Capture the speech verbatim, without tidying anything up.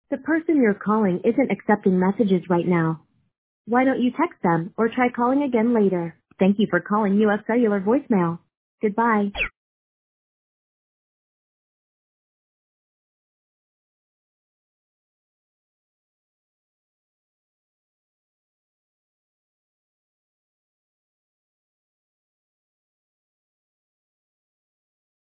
The person you're calling isn't accepting messages right now. Why don't you text them or try calling again later? Thank you for calling U S Cellular voicemail. Goodbye.